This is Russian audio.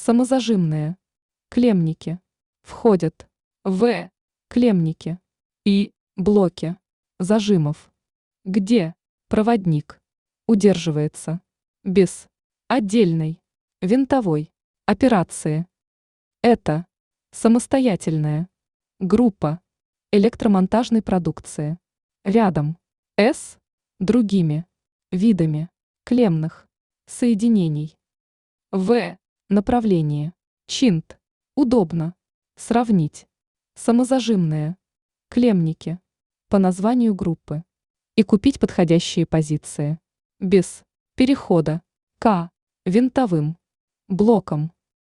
Самозажимные. Клемники. Входят в клемники и блоки зажимов, где проводник удерживается без отдельной винтовой операции. Это самостоятельная группа электромонтажной продукции рядом с другими видами клеммных соединений. В направлении чинт удобно сравнить самозажимные клемники по названию группы и купить подходящие позиции без перехода к винтовым блокам.